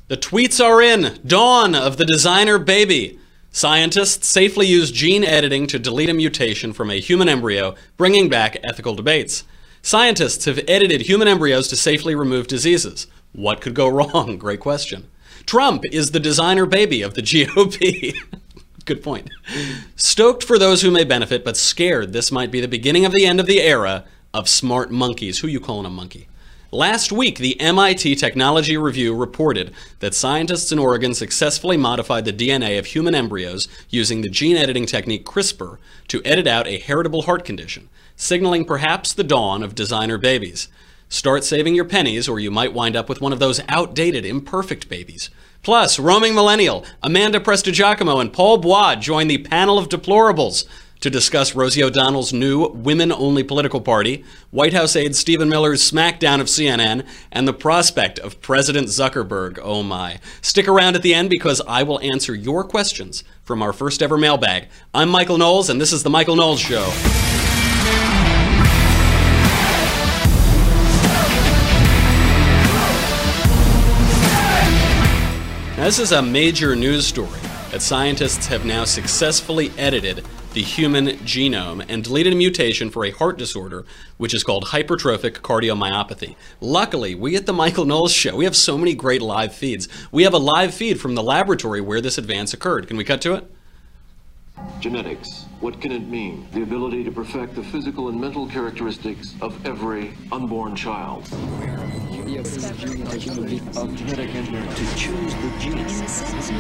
The tweets are in. Dawn of the designer baby. Scientists safely use gene editing to delete a mutation from a human embryo, bringing back ethical debates. Scientists have edited human embryos to safely remove diseases. What could go wrong? Great question. Trump is the designer baby of the GOP. Good point. Stoked for those who may benefit, but scared this might be the beginning of the end of the era of smart monkeys. Who you calling a monkey? Last week, the MIT Technology Review reported that scientists in Oregon successfully modified the DNA of human embryos using the gene editing technique CRISPR to edit out a heritable heart condition, signaling perhaps the dawn of designer babies. Start saving your pennies, or you might wind up with one of those outdated, imperfect babies. Plus, roaming millennial Amanda Prestigiacomo and Paul Bois join the panel of deplorables to discuss Rosie O'Donnell's new women-only political party, White House aide Stephen Miller's smackdown of CNN, and the prospect of President Zuckerberg. Oh my. Stick around at the end because I will answer your questions from our first ever mailbag. I'm Michael Knowles, and this is The Michael Knowles Show. Now, this is a major news story that scientists have now successfully edited the human genome and deleted a mutation for a heart disorder, which is called hypertrophic cardiomyopathy. Luckily, we at the Michael Knowles Show, we have so many great live feeds. We have a live feed from the laboratory where this advance occurred. Can we cut to it? Genetics. What can it mean? The ability to perfect the physical and mental characteristics of every unborn child. To choose the genes.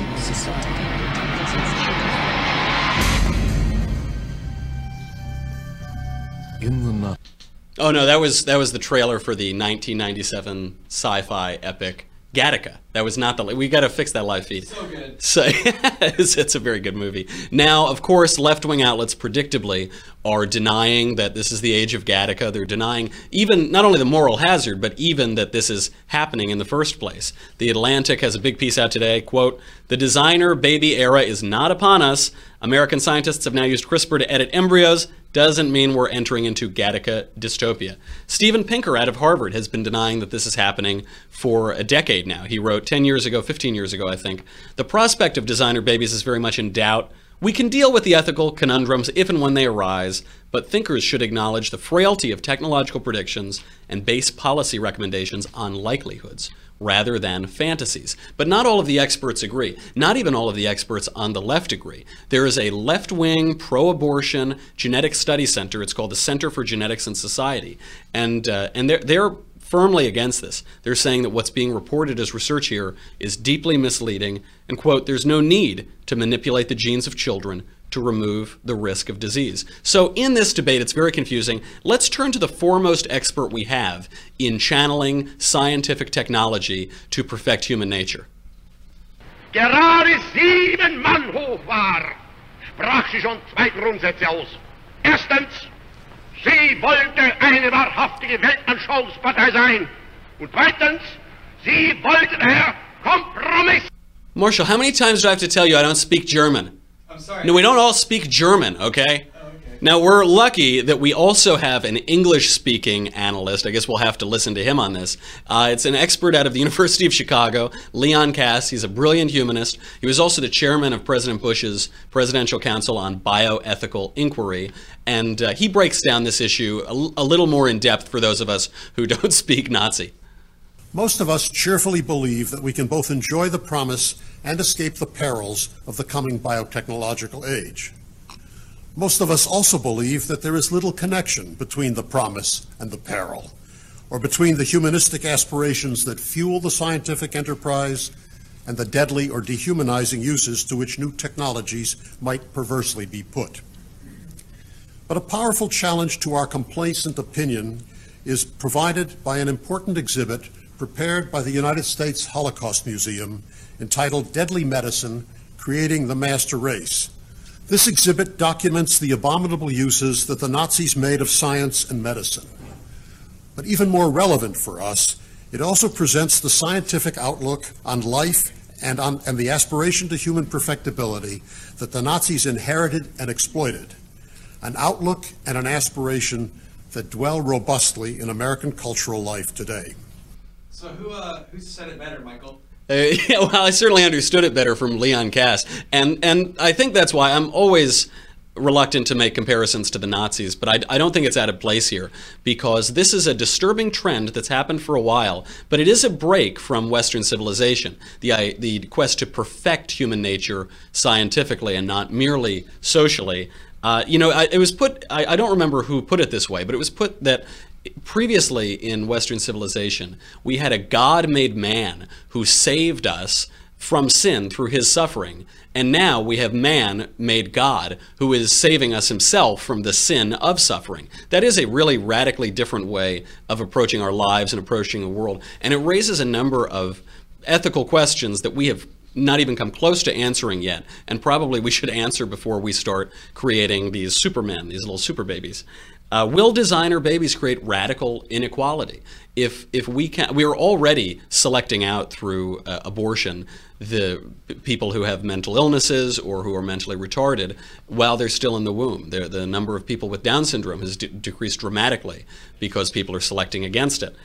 Oh no, that was the trailer for the 1997 sci-fi epic Gattaca. That was not the. We got to fix that live feed. So good. So it's a very good movie. Now, of course, left-wing outlets predictably are denying that this is the age of Gattaca. They're denying even not only the moral hazard, but even that this is happening in the first place. The Atlantic has a big piece out today. Quote, "The designer baby era is not upon us. American scientists have now used CRISPR to edit embryos. Doesn't mean we're entering into Gattaca dystopia." Steven Pinker out of Harvard has been denying that this is happening for a decade now. He wrote 10 years ago, 15 years ago, I think, "The prospect of designer babies is very much in doubt. We can deal with the ethical conundrums if and when they arise, but thinkers should acknowledge the frailty of technological predictions and base policy recommendations on likelihoods rather than fantasies." But not all of the experts agree. Not even all of the experts on the left agree. There is a left-wing, pro-abortion genetic study center. It's called the Center for Genetics and Society. And they're firmly against this. They're saying that what's being reported as research here is deeply misleading and, quote, "there's no need to manipulate the genes of children to remove the risk of disease." So in this debate, it's very confusing. Let's turn to the foremost expert we have in channeling scientific technology to perfect human nature. Gerade 7 Mann hoch war, sprach sie schon 2 Grundsätze aus. Erstens, sie wollte eine wahrhaftige Weltanschauungspartei sein. Und zweitens, sie wollte daher Kompromiss. Marshall, how many times do I have to tell you I don't speak German? I'm sorry. No, we don't all speak German, okay? Oh, okay. Now, we're lucky that we also have an English-speaking analyst. I guess we'll have to listen to him on this. It's an expert out of the University of Chicago, Leon Kass. He's a brilliant humanist. He was also the chairman of President Bush's Presidential Council on Bioethical Inquiry. And he breaks down this issue a little more in depth for those of us who don't speak Nazi. Most of us cheerfully believe that we can both enjoy the promise and escape the perils of the coming biotechnological age. Most of us also believe that there is little connection between the promise and the peril, or between the humanistic aspirations that fuel the scientific enterprise and the deadly or dehumanizing uses to which new technologies might perversely be put. But a powerful challenge to our complacent opinion is provided by an important exhibit prepared by the United States Holocaust Museum entitled "Deadly Medicine: Creating the Master Race." This exhibit documents the abominable uses that the Nazis made of science and medicine. But even more relevant for us, it also presents the scientific outlook on life and the aspiration to human perfectibility that the Nazis inherited and exploited, an outlook and an aspiration that dwell robustly in American cultural life today. So who said it better, Michael? Yeah, well, I certainly understood it better from Leon Kass, and I think that's why I'm always reluctant to make comparisons to the Nazis, but I don't think it's out of place here, because this is a disturbing trend that's happened for a while, but it is a break from Western civilization, the quest to perfect human nature scientifically and not merely socially. It was put, I don't remember who put it this way, but it was put that previously in Western civilization, we had a God-made man who saved us from sin through his suffering. And now we have man-made God who is saving us himself from the sin of suffering. That is a really radically different way of approaching our lives and approaching the world. And it raises a number of ethical questions that we have not even come close to answering yet. And probably we should answer before we start creating these supermen, these little super babies. Will designer babies create radical inequality? If we are already selecting out through abortion the people who have mental illnesses or who are mentally retarded while they're still in the womb. The number of people with Down syndrome has decreased dramatically because people are selecting against it.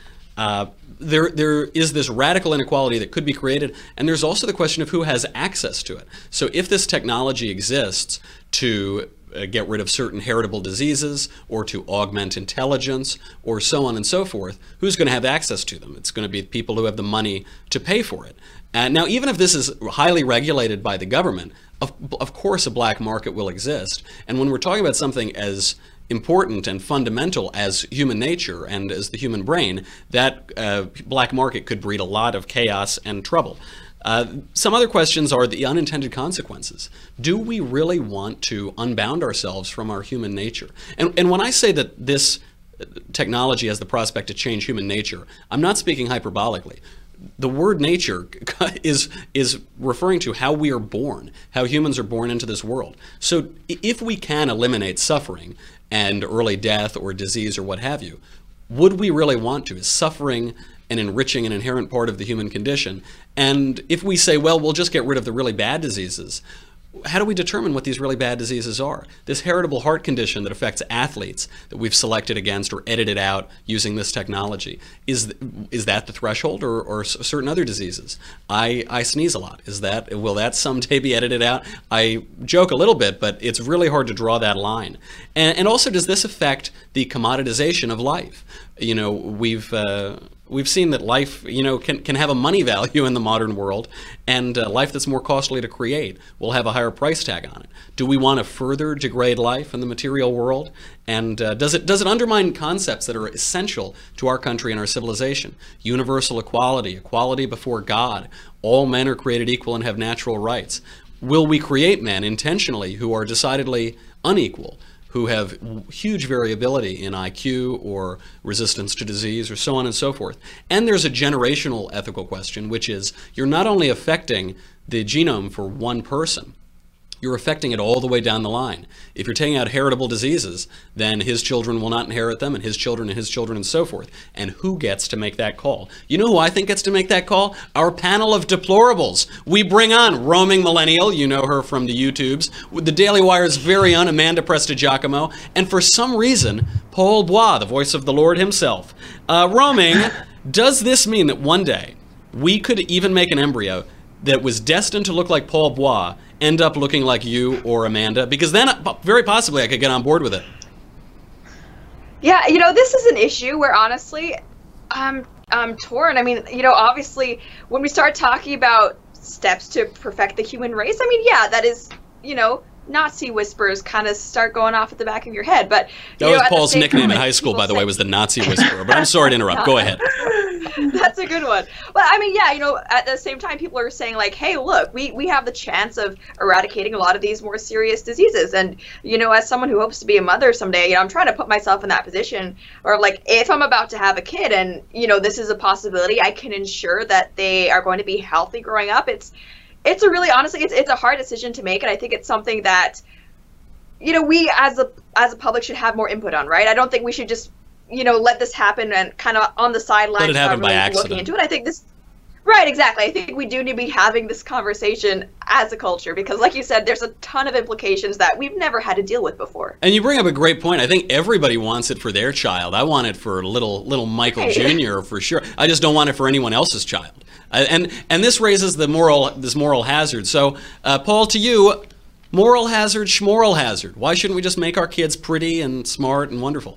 There is this radical inequality that could be created, and there's also the question of who has access to it. So if this technology exists to get rid of certain heritable diseases or to augment intelligence or so on and so forth, who's going to have access to them? It's going to be people who have the money to pay for it. Now, even if this is highly regulated by the government, of course a black market will exist. And when we're talking about something as important and fundamental as human nature and as the human brain, that black market could breed a lot of chaos and trouble. Some other questions are the unintended consequences. Do we really want to unbound ourselves from our human nature? And when I say that this technology has the prospect to change human nature, I'm not speaking hyperbolically. The word nature is referring to how we are born, how humans are born into this world. So if we can eliminate suffering and early death or disease or what have you, would we really want to? Is suffering and enriching an inherent part of the human condition? And if we say, well, we'll just get rid of the really bad diseases, how do we determine what these really bad diseases are? This heritable heart condition that affects athletes that we've selected against or edited out using this technology, is that the threshold, or certain other diseases? I sneeze a lot. Will that someday be edited out? I joke a little bit, but it's really hard to draw that line. And also, does this affect the commoditization of life? You know, we've seen that life, can have a money value in the modern world, and life that's more costly to create will have a higher price tag on it. Do we want to further degrade life in the material world? And does it undermine concepts that are essential to our country and our civilization? Universal equality, equality before God, all men are created equal and have natural rights. Will we create men intentionally who are decidedly unequal, who have huge variability in IQ or resistance to disease or so on and so forth? And there's a generational ethical question, which is you're not only affecting the genome for one person, you're affecting it all the way down the line. If you're taking out heritable diseases, then his children will not inherit them, and his children and his children and so forth. And who gets to make that call? You know who I think gets to make that call? Our panel of deplorables. We bring on Roaming Millennial, you know her from the YouTubes, with the Daily Wire's very own Amanda Prestigiacomo, and for some reason, Paul Bois, the voice of the Lord himself. Roaming, does this mean that one day we could even make an embryo that was destined to look like Paul Bois end up looking like you or Amanda? Because then very possibly I could get on board with it. Yeah, this is an issue where honestly I'm torn. I mean, obviously when we start talking about steps to perfect the human race, I mean, yeah, that is, Nazi whispers kind of start going off at the back of your head. But that was Paul's nickname in high school, by the way, was the Nazi whisperer. But I'm sorry to interrupt. Go ahead. That's a good one. But I mean, yeah, at the same time, people are saying like, hey, look, we have the chance of eradicating a lot of these more serious diseases. And, as someone who hopes to be a mother someday, I'm trying to put myself in that position, or like if I'm about to have a kid and, this is a possibility, I can ensure that they are going to be healthy growing up. It's a really, honestly, it's a hard decision to make. And I think it's something that, we as a public should have more input on, right? I don't think we should just let this happen and kind of on the sidelines. Let it happen by accident. Looking into it. I think this, Right, exactly. I think we do need to be having this conversation as a culture because, like you said, there's a ton of implications that we've never had to deal with before. And you bring up a great point. I think everybody wants it for their child. I want it for little Michael Jr. for sure. I just don't want it for anyone else's child. And this raises this moral hazard. So, Paul, to you, moral hazard, schmoral hazard. Why shouldn't we just make our kids pretty and smart and wonderful?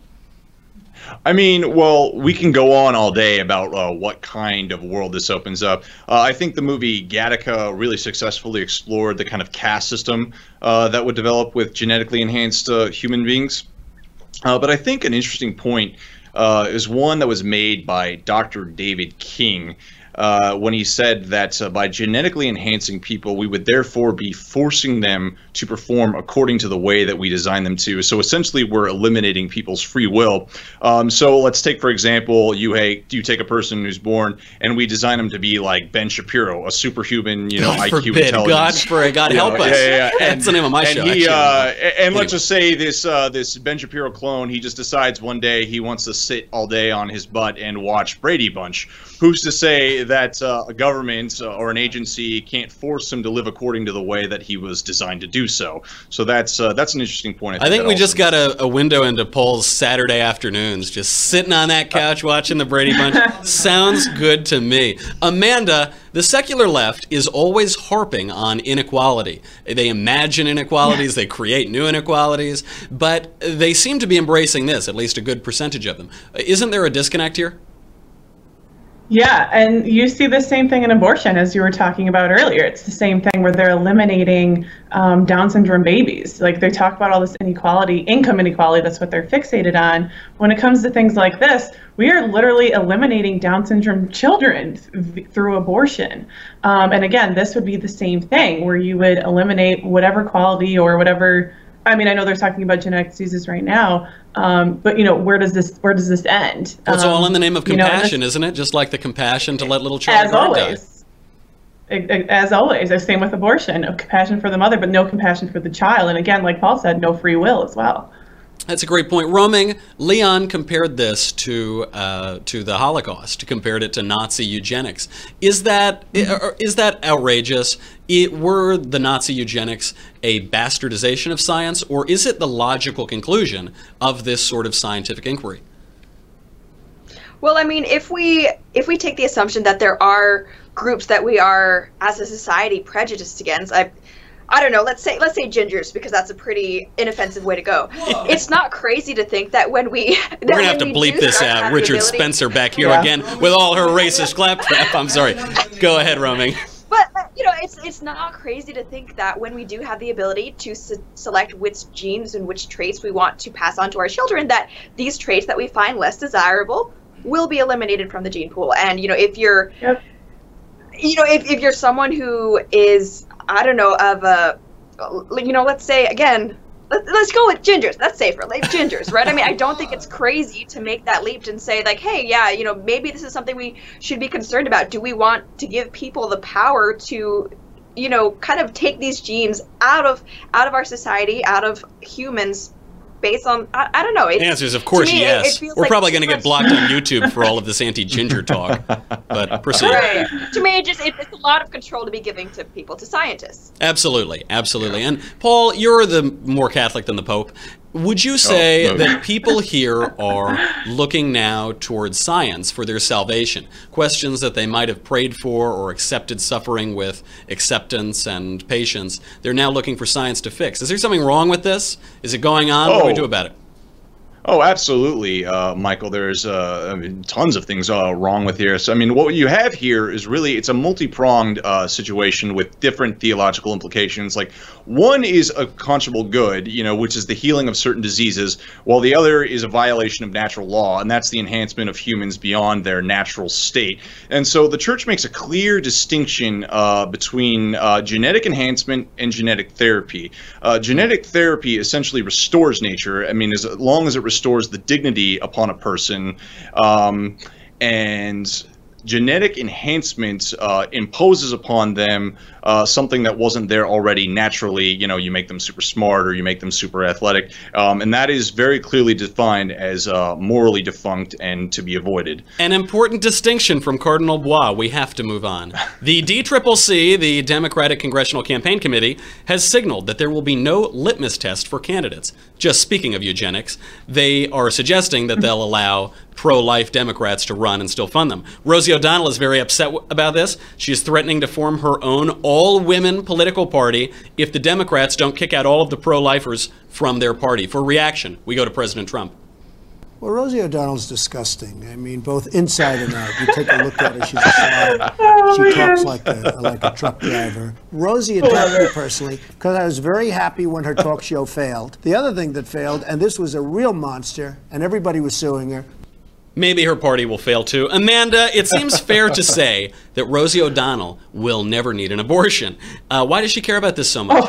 I mean, well, we can go on all day about what kind of world this opens up. I think the movie Gattaca really successfully explored the kind of caste system that would develop with genetically enhanced human beings. But I think an interesting point is one that was made by Dr. David King when he said that by genetically enhancing people, we would therefore be forcing them to perform according to the way that we design them to. So essentially, we're eliminating people's free will. So let's take, for example, you take a person who's born and we design them to be like Ben Shapiro, a superhuman, IQ intelligence. God help us. Yeah. That's the name of my show. And let's just say this Ben Shapiro clone, he just decides one day he wants to sit all day on his butt and watch Brady Bunch. Who's to say that a government or an agency can't force him to live according to the way that he was designed to do so? So that's an interesting point. I think we just got a window into Paul's Saturday afternoons, just sitting on that couch watching the Brady Bunch. Sounds good to me. Amanda, the secular left is always harping on inequality. They imagine inequalities, they create new inequalities, but they seem to be embracing this, at least a good percentage of them. Isn't there a disconnect here? Yeah, and you see the same thing in abortion as you were talking about earlier. It's the same thing where they're eliminating Down syndrome babies. Like they talk about all this inequality, income inequality, that's what they're fixated on. When it comes to things like this, we are literally eliminating Down syndrome children through abortion. And again, this would be the same thing where you would eliminate whatever quality or whatever. I mean, I know they're talking about genetic diseases right now, but where does this end? Well, it's all in the name of compassion, isn't it? Just like the compassion to let little children die. As always, the same with abortion, of compassion for the mother, but no compassion for the child. And again, like Paul said, no free will as well. That's a great point. Roaming, Leon compared this to the Holocaust, compared it to Nazi eugenics. Is that outrageous? Were the Nazi eugenics a bastardization of science, or is it the logical conclusion of this sort of scientific inquiry? Well, I mean, if we take the assumption that there are groups that we are, as a society, prejudiced against, I don't know, let's say gingers, because that's a pretty inoffensive way to go. Whoa. It's not crazy to think that when we... We're going to have to bleep this out. Richard Spencer back here again with all her racist claptrap. I'm sorry. Go ahead, Roaming. But, it's not crazy to think that when we do have the ability to select which genes and which traits we want to pass on to our children, that these traits that we find less desirable will be eliminated from the gene pool. And, if you're... Yep. If you're someone who is... I don't know, let's say, again, let's go with gingers. That's safer, like gingers, right? I mean, I don't think it's crazy to make that leap and say, like, hey, yeah, maybe this is something we should be concerned about. Do we want to give people the power to, kind of take these genes out of our society, out of humans, based on, I don't know. The answer is, of course, yes. We're probably going to get blocked on YouTube for all of this anti-ginger talk, but proceed. Right. To me, it's a lot of control to be giving to people, to scientists. Absolutely, absolutely. And Paul, you're the more Catholic than the Pope. Would you say that people here are looking now towards science for their salvation? Questions that they might have prayed for or accepted suffering with acceptance and patience, they're now looking for science to fix. Is there something wrong with this? Is it going on? What do we do about it? Oh, absolutely, Michael. There's tons of things wrong with here. So, I mean, what you have here is really, it's a multi-pronged situation with different theological implications. Like, one is a conscionable good, which is the healing of certain diseases, while the other is a violation of natural law, and that's the enhancement of humans beyond their natural state. And so the church makes a clear distinction between genetic enhancement and genetic therapy. Genetic therapy essentially restores nature. I mean, as long as it restores the dignity upon a person, and genetic enhancement imposes upon them something that wasn't there already naturally. You know, you make them super smart or you make them super athletic, and that is very clearly defined as morally defunct and to be avoided. An important distinction from Cardinal Bois. We have to move on. The DCCC, the Democratic Congressional Campaign Committee, has signaled that there will be no litmus test for candidates. Just speaking of eugenics, they are suggesting that they'll allow pro-life Democrats to run and still fund them. Rosie O'Donnell is very upset about this. She is threatening to form her own all-women political party if the Democrats don't kick out all of the pro-lifers from their party. For reaction, we go to President Trump. Well, Rosie O'Donnell's disgusting. I mean, both inside and out. You take a look at her; she's a slob. She talks like a truck driver. Rosie attacked me personally because I was very happy when her talk show failed. The other thing that failed, and this was a real monster, and everybody was suing her. Maybe her party will fail too. Amanda, it seems fair to say that Rosie O'Donnell will never need an abortion. Why does she care about this so much?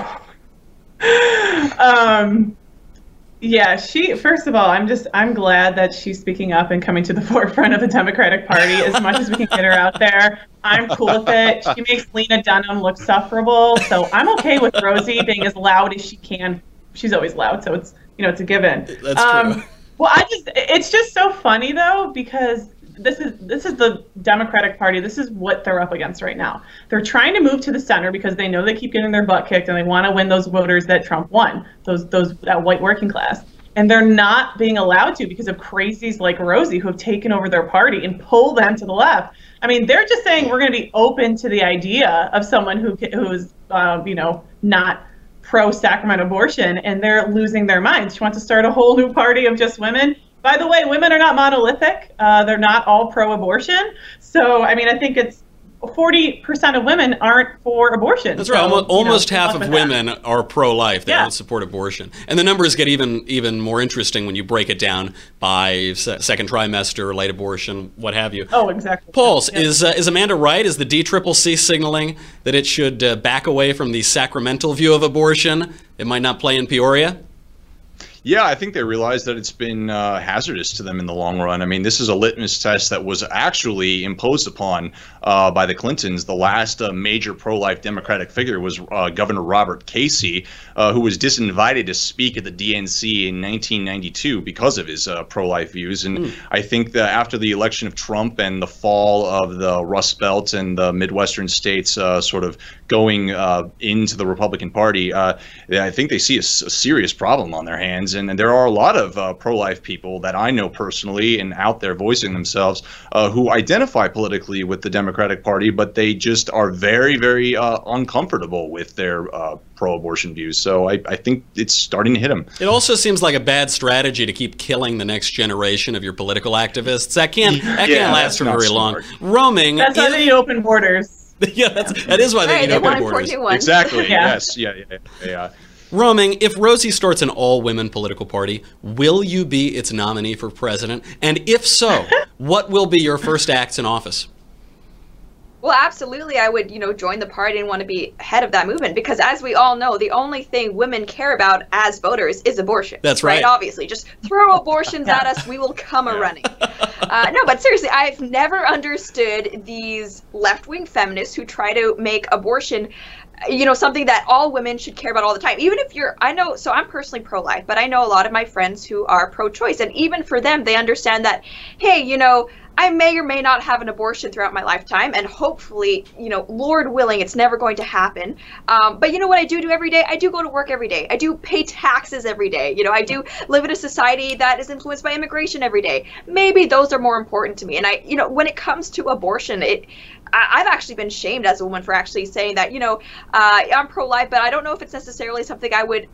Yeah, first of all, I'm glad that she's speaking up and coming to the forefront of the Democratic Party as much as we can get her out there. I'm cool with it. She makes Lena Dunham look sufferable, so I'm okay with Rosie being as loud as she can. She's always loud, so it's a given. That's true. Well, it's just so funny though, because this is the Democratic Party. This is what they're up against right now. They're trying to move to the center because they know they keep getting their butt kicked and they want to win those voters that Trump won, that white working class. And they're not being allowed to because of crazies like Rosie who have taken over their party and pull them to the left. I mean, they're just saying we're going to be open to the idea of someone who's not pro-sacrament abortion, and they're losing their minds. She wants to start a whole new party of just women. By the way, women are not monolithic. They're not all pro-abortion. So, I mean, I think it's 40% of women aren't for abortion. That's right. Almost half of women are pro-life. They don't support abortion. And the numbers get even more interesting when you break it down by second trimester, late abortion, what have you. Oh, exactly. Pauls, is Amanda right? Is the DCCC signaling that it should back away from the sacramental view of abortion? It might not play in Peoria? Yeah, I think they realize that it's been hazardous to them in the long run. I mean, this is a litmus test that was actually imposed upon by the Clintons. The last major pro-life Democratic figure was Governor Robert Casey, who was disinvited to speak at the DNC in 1992 because of his pro-life views. And I think that after the election of Trump and the fall of the Rust Belt and the Midwestern states sort of going into the Republican Party, I think they see a serious problem on their hands. And there are a lot of pro-life people that I know personally and out there voicing themselves who identify politically with the Democratic Party, but they just are very, very uncomfortable with their pro-abortion views. So I think it's starting to hit them. It also seems like a bad strategy to keep killing the next generation of your political activists. That can't last for very long. Roaming. That's why they need open borders. Yeah, that is why they need open borders. Exactly. Yes. Yeah. Roaming, if Rosie starts an all-women political party, will you be its nominee for president? And if so, what will be your first acts in office? Well, absolutely, I would, join the party and want to be head of that movement because, as we all know, the only thing women care about as voters is abortion. That's right. Obviously, just throw abortions at us, we will come a-running. No, but seriously, I've never understood these left-wing feminists who try to make abortion something that all women should care about all the time. Even if so I'm personally pro-life, but I know a lot of my friends who are pro-choice. And even for them, they understand that, hey, I may or may not have an abortion throughout my lifetime. And hopefully, Lord willing, it's never going to happen. But you know what I do every day? I do go to work every day. I do pay taxes every day. I do live in a society that is influenced by immigration every day. Maybe those are more important to me. And when it comes to abortion, I've actually been shamed as a woman for actually saying that, I'm pro-life, but I don't know if it's necessarily something I would,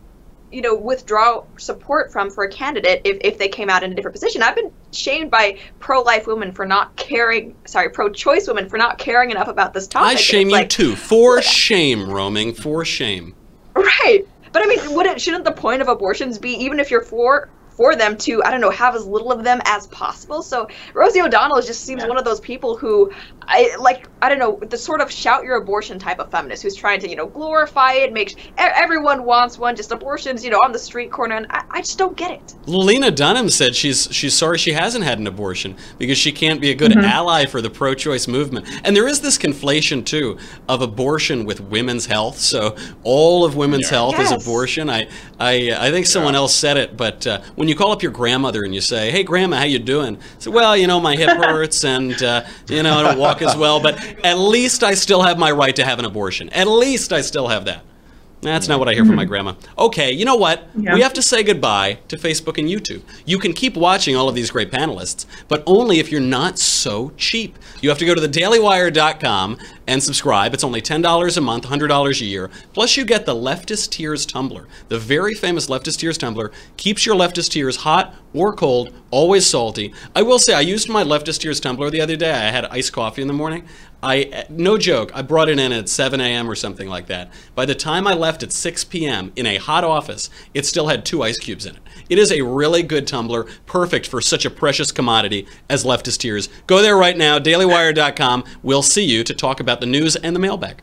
withdraw support from for a candidate if they came out in a different position. I've been shamed by pro-life women for not caring, pro-choice women for not caring enough about this topic. I shame you too. For shame, Roaming, for shame. Right. But I mean, shouldn't the point of abortions be, even if you're for for them to, I don't know, have as little of them as possible. So Rosie O'Donnell just seems one of those people who, I don't know, the sort of shout your abortion type of feminist who's trying to, glorify it, make everyone wants one, just abortions, on the street corner, and I just don't get it. Lena Dunham said she's sorry she hasn't had an abortion because she can't be a good ally for the pro-choice movement. And there is this conflation too of abortion with women's health. So all of women's health is abortion. I think someone else said it, but when you call up your grandmother and you say, "Hey grandma, how you doing?" So, well, my hip hurts and I don't walk as well, but at least I still have my right to have an abortion. At least I still have that. That's not what I hear from my grandma. Okay, you know what? Yeah. We have to say goodbye to Facebook and YouTube. You can keep watching all of these great panelists, but only if you're not so cheap. You have to go to thedailywire.com and subscribe. It's only $10 a month, $100 a year. Plus you get the Leftist Tears tumbler. The very famous Leftist Tears tumbler keeps your leftist tears hot or cold, always salty. I will say I used my Leftist Tears tumbler the other day. I had iced coffee in the morning. No joke, I brought it in at 7 a.m. or something like that. By the time I left at 6 p.m. in a hot office, it still had 2 ice cubes in it. It is a really good tumbler, perfect for such a precious commodity as Leftist Tears. Go there right now, dailywire.com. We'll see you to talk about the news and the mailbag.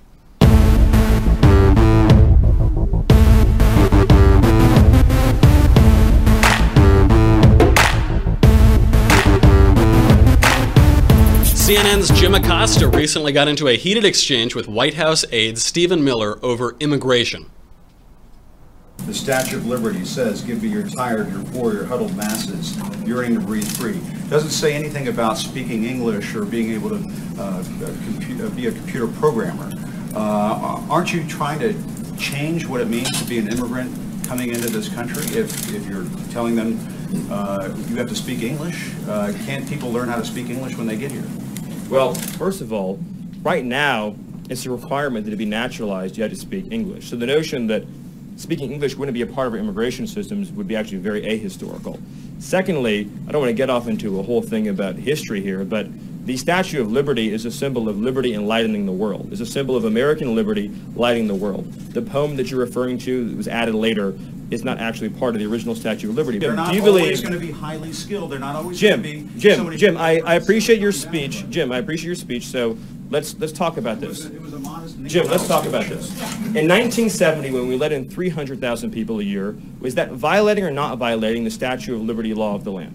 CNN's Jim Acosta recently got into a heated exchange with White House aide Stephen Miller over immigration. The Statue of Liberty says, "Give me your tired, your poor, your huddled masses, yearning to breathe free." Doesn't say anything about speaking English or being able to be a computer programmer. Aren't you trying to change what it means to be an immigrant coming into this country? If you're telling them you have to speak English, can't people learn how to speak English when they get here? Well, first of all, right now, it's a requirement that to be naturalized, you have to speak English. So the notion that speaking English wouldn't be a part of our immigration systems would be actually very ahistorical. Secondly, I don't want to get off into a whole thing about history here, but the Statue of Liberty is a symbol of liberty enlightening the world. It's a symbol of American liberty lighting the world. The poem that you're referring to that was added later is not actually part of the original Statue of Liberty. They're not always going to be highly skilled. They're not always going to be... Jim, I appreciate your speech. Jim, I appreciate your speech, so let's talk about this. Jim, let's talk about this. In 1970, when we let in 300,000 people a year, was that violating or not violating the Statue of Liberty law of the land?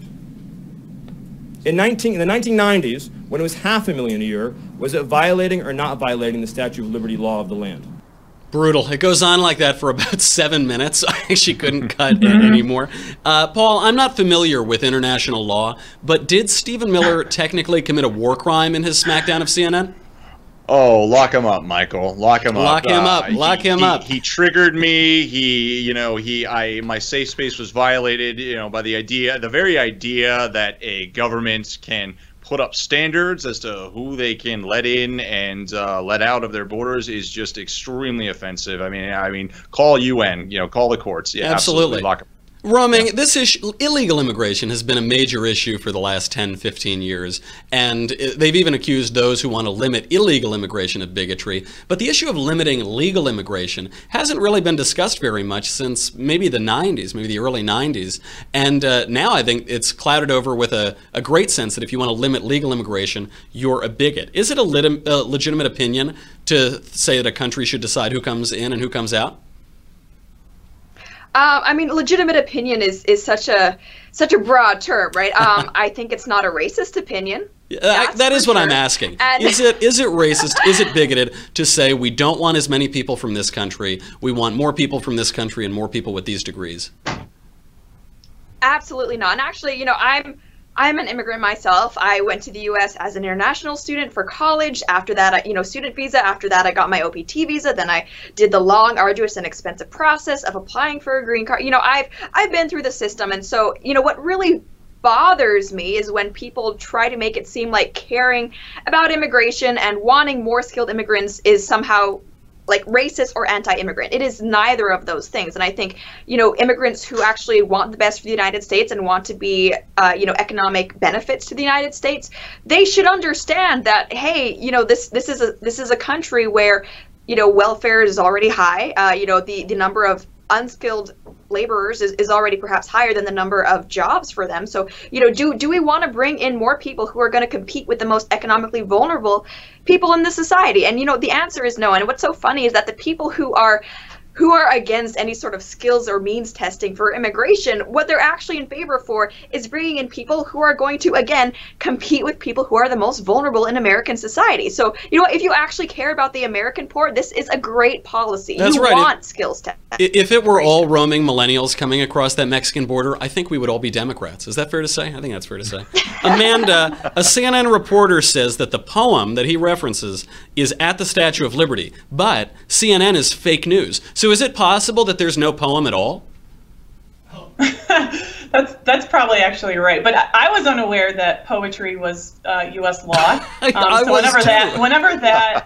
In the 1990s, when it was 500,000 a year, was it violating or not violating the Statue of Liberty law of the land? Brutal. It goes on like that for about 7 minutes. I actually couldn't cut it anymore. Paul, I'm not familiar with international law, but did Stephen Miller technically commit a war crime in his smackdown of CNN? Oh, lock him up, Michael. Lock him up. Lock him up. Lock him up. He triggered me. My safe space was violated, by the very idea that a government can put up standards as to who they can let in and let out of their borders is just extremely offensive. I mean, call UN, call the courts. Yeah, absolutely. Lock them. Roming, this issue, illegal immigration has been a major issue for the last 10, 15 years, and they've even accused those who want to limit illegal immigration of bigotry. But the issue of limiting legal immigration hasn't really been discussed very much since maybe the 90s, maybe the early 90s. And now I think it's clouded over with a great sense that if you want to limit legal immigration, you're a bigot. Is it a legitimate opinion to say that a country should decide who comes in and who comes out? Legitimate opinion is such a broad term, right? I think it's not a racist opinion. That is what I'm asking. Is it racist? Is it bigoted to say we don't want as many people from this country? We want more people from this country and more people with these degrees. Absolutely not. And actually, I'm an immigrant myself. I went to the U.S. as an international student for college. After that, student visa. After that, I got my OPT visa. Then I did the long, arduous, and expensive process of applying for a green card. I've been through the system. And so, what really bothers me is when people try to make it seem like caring about immigration and wanting more skilled immigrants is somehow like racist or anti-immigrant. It is neither of those things. And I think, immigrants who actually want the best for the United States and want to be, economic benefits to the United States, they should understand that, hey, this is a country where, welfare is already high. The number of unskilled laborers is already perhaps higher than the number of jobs for them. So, do we want to bring in more people who are going to compete with the most economically vulnerable people in the society? And, the answer is no. And what's so funny is that the people who are against any sort of skills or means testing for immigration, what they're actually in favor for is bringing in people who are going to, again, compete with people who are the most vulnerable in American society. So, if you actually care about the American poor, this is a great policy. That's right. You want skills testing. If it were all roaming millennials coming across that Mexican border, I think we would all be Democrats. Is that fair to say? I think that's fair to say. Amanda, a CNN reporter says that the poem that he references is at the Statue of Liberty, but CNN is fake news. So is it possible that there's no poem at all? That's probably actually right, but I was unaware that poetry was U.S. law. So whenever that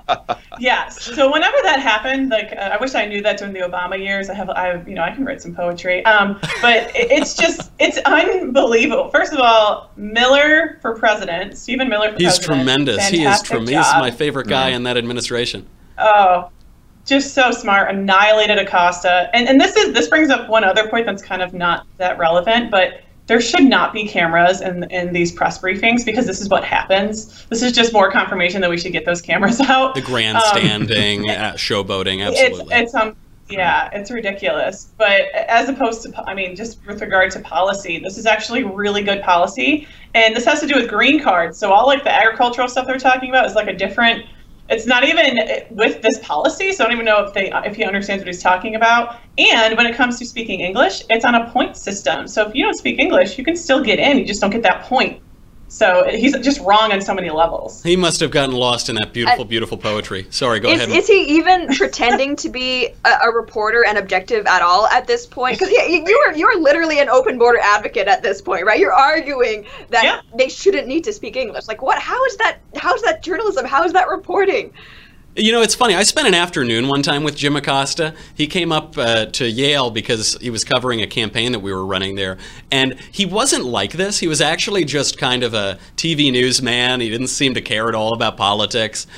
happened, I wish I knew that during the Obama years. I can write some poetry. But it's unbelievable. First of all, Miller for president, Stephen Miller for president. He's tremendous. He's my favorite guy in that administration. Oh. Just so smart, annihilated Acosta. And this brings up one other point that's kind of not that relevant, but there should not be cameras in these press briefings because this is what happens. This is just more confirmation that we should get those cameras out. The grandstanding, showboating, absolutely. It's ridiculous. But as opposed to, just with regard to policy, this is actually really good policy. And this has to do with green cards. So all the agricultural stuff they're talking about is a different. It's not even with this policy, so I don't even know if he understands what he's talking about. And when it comes to speaking English, it's on a point system. So if you don't speak English, you can still get in. You just don't get that point. So he's just wrong on so many levels. He must have gotten lost in that beautiful, beautiful poetry. Sorry, go ahead. Is he even pretending to be a reporter and objective at all at this point? Because you're literally an open border advocate at this point, right? You're arguing that they shouldn't need to speak English. What? How is that journalism? How is that reporting? It's funny. I spent an afternoon one time with Jim Acosta. He came up to Yale because he was covering a campaign that we were running there. And he wasn't like this. He was actually just kind of a TV newsman. He didn't seem to care at all about politics.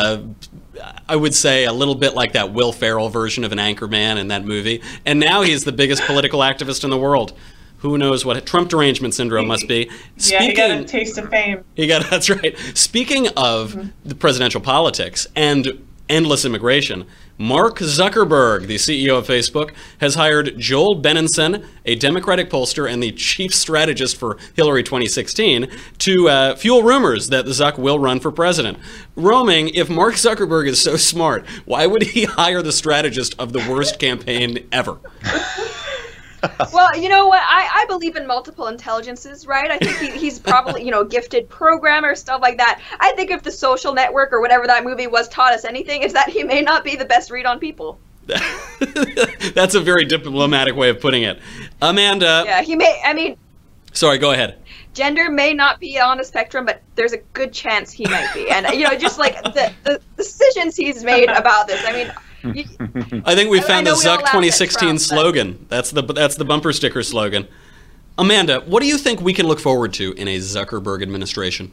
I would say a little bit like that Will Ferrell version of an anchorman in that movie. And now he's the biggest political activist in the world. Who knows what Trump derangement syndrome must be. He got a taste of fame. That's right. Speaking of the presidential politics and endless immigration, Mark Zuckerberg, the CEO of Facebook, has hired Joel Benenson, a Democratic pollster and the chief strategist for Hillary 2016, to fuel rumors that the Zuck will run for president. Roaming, if Mark Zuckerberg is so smart, why would he hire the strategist of the worst campaign ever? Well, you know what? I believe in multiple intelligences, right? I think he's probably, gifted programmer, stuff like that. I think if The Social Network or whatever that movie was taught us anything, is that he may not be the best read on people. That's a very diplomatic way of putting it. Amanda. Yeah, he may, Sorry, go ahead. Gender may not be on a spectrum, but there's a good chance he might be. And, just the decisions he's made about this, I think we found the Zuck 2016 slogan. That's the bumper sticker slogan. Amanda, what do you think we can look forward to in a Zuckerberg administration?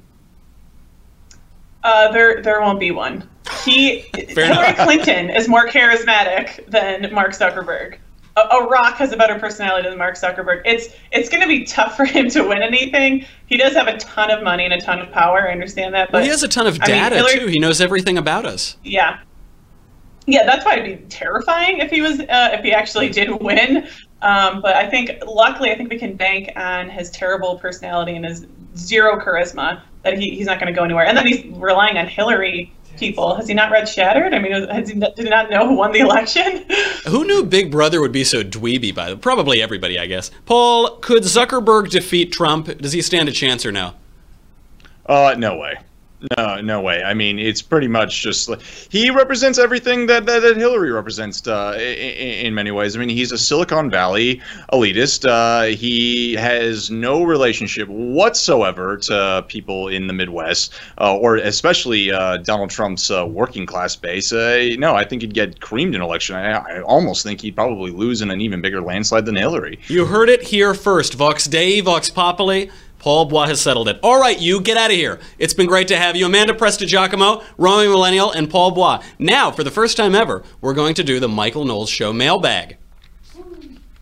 There won't be one. Hillary Clinton is more charismatic than Mark Zuckerberg. A rock has a better personality than Mark Zuckerberg. It's going to be tough for him to win anything. He does have a ton of money and a ton of power. I understand that. But he has a ton of data too. He knows everything about us. Yeah, that's why it'd be terrifying if he actually did win. But I think, luckily, we can bank on his terrible personality and his zero charisma that he's not going to go anywhere. And then he's relying on Hillary people. Has he not read Shattered? Did he not know who won the election? Who knew Big Brother would be so dweeby by it? Probably everybody, I guess. Paul, could Zuckerberg defeat Trump? Does he stand a chance or no? No way. No way. It's pretty much just he represents everything that Hillary represents in many ways. He's a Silicon Valley elitist. He has no relationship whatsoever to people in the Midwest, or especially Donald Trump's working class base. No, I think he'd get creamed in election. I almost think he'd probably lose in an even bigger landslide than Hillary. You heard it here first. Vox Dei, Vox Populi. Paul Bois has settled it. All right, you, get out of here. It's been great to have you. Amanda Prestigiacomo, Roaming Millennial, and Paul Bois. Now, for the first time ever, we're going to do the Michael Knowles Show mailbag.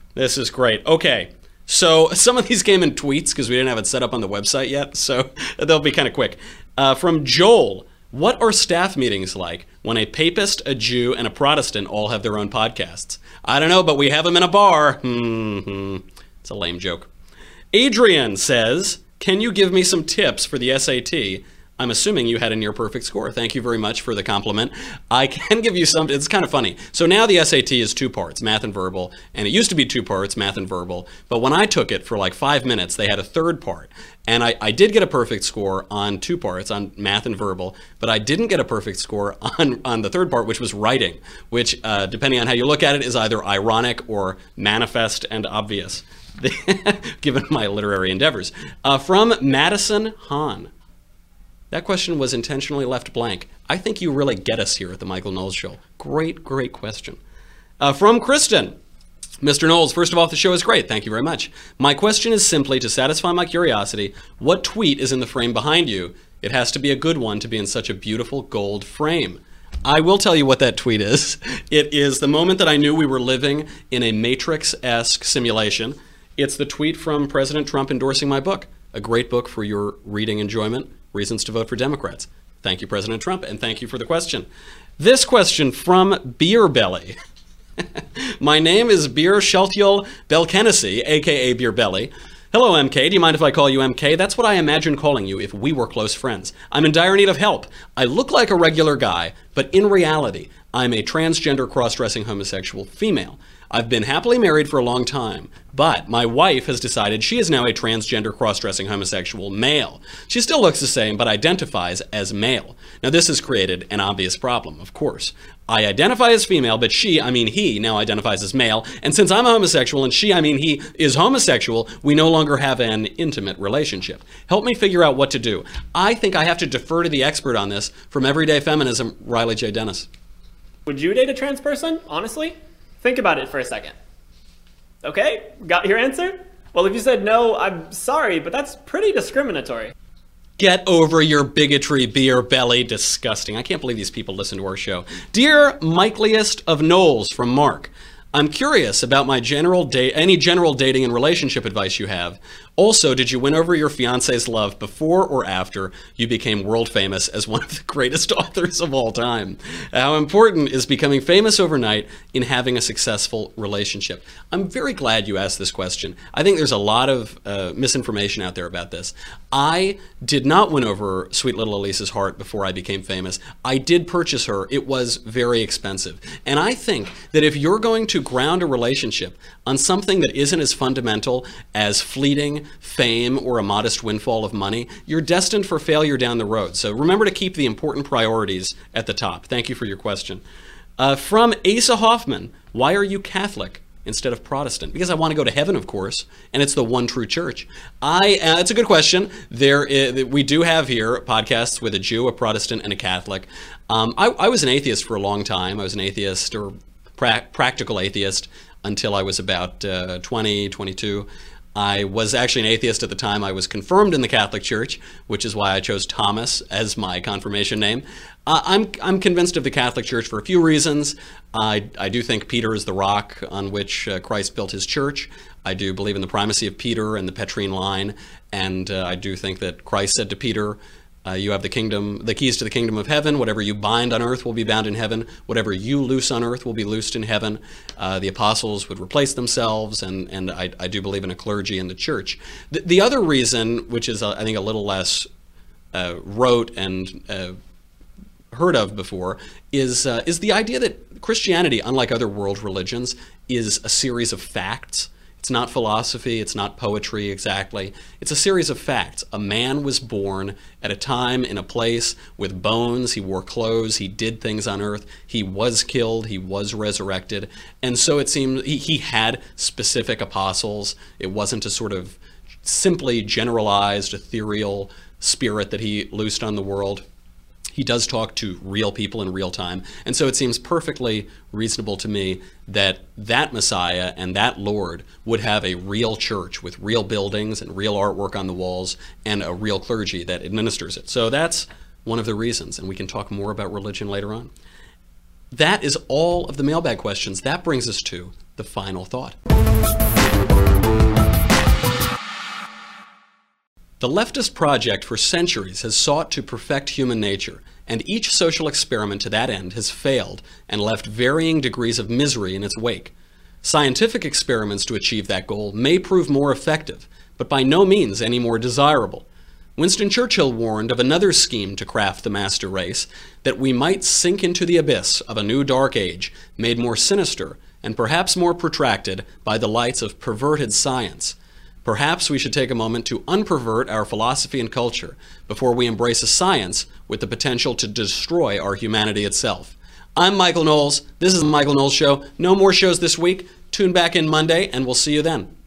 This is great. Okay. So some of these came in tweets because we didn't have it set up on the website yet, so they'll be kind of quick. From Joel, what are staff meetings like when a papist, a Jew, and a Protestant all have their own podcasts? I don't know, but we have them in a bar. It's a lame joke. Adrian says, can you give me some tips for the SAT? I'm assuming you had a near perfect score. Thank you very much for the compliment. I can give you some, it's kind of funny. So now the SAT is 2 parts, math and verbal, and it used to be 2 parts, math and verbal, but when I took it for like 5 minutes, they had a 3rd part. And I did get a perfect score on 2 parts, on math and verbal, but I didn't get a perfect score on the 3rd part, which was writing, which, depending on how you look at it, is either ironic or manifest and obvious, given my literary endeavors. From Madison Hahn. That question was intentionally left blank. I think you really get us here at the Michael Knowles Show. Great, great question. From Kristen. Mr. Knowles, first of all, the show is great. Thank you very much. My question is simply to satisfy my curiosity. What tweet is in the frame behind you? It has to be a good one to be in such a beautiful gold frame. I will tell you what that tweet is. It is the moment that I knew we were living in a Matrix-esque simulation. It's the tweet from President Trump endorsing my book, a great book for your reading enjoyment. Reasons to vote for Democrats. Thank you, President Trump, and thank you for the question. This question from Beer Belly. My name is Beer Sheltiel Belkenesi, aka Beer Belly. Hello, MK. Do you mind if I call you MK? That's what I imagine calling you if we were close friends. I'm in dire need of help. I look like a regular guy, but in reality, I'm a transgender cross-dressing homosexual female. I've been happily married for a long time, but my wife has decided she is now a transgender cross-dressing homosexual male. She still looks the same, but identifies as male. Now this has created an obvious problem, of course. I identify as female, but she, I mean he, now identifies as male, and since I'm a homosexual and she, I mean he, is homosexual, we no longer have an intimate relationship. Help me figure out what to do. I think I have to defer to the expert on this from Everyday Feminism, Riley J. Dennis. Would you date a trans person, honestly? Think about it for a second. Okay, got your answer? Well, if you said no, I'm sorry, but that's pretty discriminatory. Get over your bigotry, Beer Belly. Disgusting. I can't believe these people listen to our show. Dear Michaeliest of Knowles, from Mark. I'm curious about my any general dating and relationship advice you have. Also, did you win over your fiance's love before or after you became world famous as one of the greatest authors of all time? How important is becoming famous overnight in having a successful relationship? I'm very glad you asked this question. I think there's a lot of misinformation out there about this. I did not win over sweet little Elise's heart before I became famous. I did purchase her. It was very expensive. And I think that if you're going to ground a relationship on something that isn't as fundamental as fleeting fame or a modest windfall of money, you're destined for failure down the road. So remember to keep the important priorities at the top. Thank you for your question. From Asa Hoffman, why are you Catholic instead of Protestant? Because I want to go to heaven, of course, and it's the one true church. It's a good question. We do have here podcasts with a Jew, a Protestant, and a Catholic. I was an atheist for a long time. I was an atheist, or practical atheist, until I was about 20, 22. I was actually an atheist at the time I was confirmed in the Catholic Church, which is why I chose Thomas as my confirmation name. I'm convinced of the Catholic Church for a few reasons. I do think Peter is the rock on which Christ built his church. I do believe in the primacy of Peter and the Petrine line, and I do think that Christ said to Peter, you have the keys to the kingdom of heaven. Whatever you bind on earth will be bound in heaven. Whatever you loose on earth will be loosed in heaven. The apostles would replace themselves, and I do believe in a clergy in the church. The other reason, which is I think a little less rote and heard of before, is the idea that Christianity, unlike other world religions, is a series of facts. It's not philosophy, it's not poetry exactly. It's a series of facts. A man was born at a time in a place with bones, he wore clothes, he did things on earth, he was killed, he was resurrected. And so it seemed he had specific apostles. It wasn't a sort of simply generalized, ethereal spirit that he loosed on the world. He does talk to real people in real time. And so it seems perfectly reasonable to me that that Messiah and that Lord would have a real church with real buildings and real artwork on the walls and a real clergy that administers it. So that's one of the reasons, and we can talk more about religion later on. That is all of the mailbag questions. That brings us to the final thought. The leftist project for centuries has sought to perfect human nature, and each social experiment to that end has failed and left varying degrees of misery in its wake. Scientific experiments to achieve that goal may prove more effective, but by no means any more desirable. Winston Churchill warned of another scheme to craft the master race, that we might sink into the abyss of a new dark age, made more sinister and perhaps more protracted by the lights of perverted science. Perhaps we should take a moment to unpervert our philosophy and culture before we embrace a science with the potential to destroy our humanity itself. I'm Michael Knowles. This is The Michael Knowles Show. No more shows this week. Tune back in Monday, and we'll see you then.